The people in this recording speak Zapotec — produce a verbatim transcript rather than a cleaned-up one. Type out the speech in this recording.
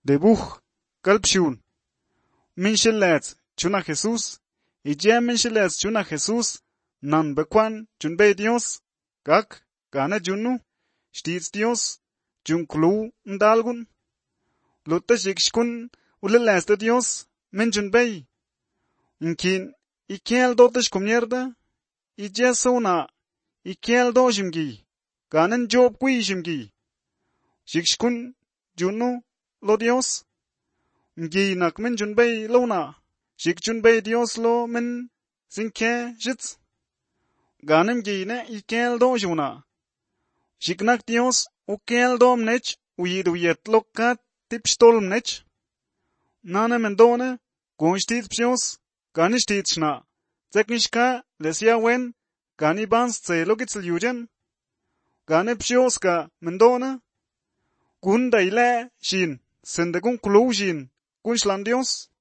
debuj kalpshun. Minshilets chuna Jesús, y ya minshilets chuna Jesús, nan bekwan chunbe Dios, kak, gana junu, stits Dios, jun klu ndalgun. Lutta shikshkun ulileste Dios, min junbei. Inkin, ikel dotish kumyerda, i ya sona, ikel doshimgi, ganan job kuishimgi. Shikshkun junu lo Dios. Ngi nak min junbei lo na, shik junbei Dios lo min sinke shits. Ganim gi ne ikel doshuna. Shik nak Dios ukel dom nech, uyid uyet lokat tipstolm nech. Nana mendone, gonshtit psios, ganishtit shna. Zeknishka lesia wen, gani bans tse logitzel yujen. Gane psios ka mendone. Gunda ile shin, sendegun kulu shin, kunshlan Dios.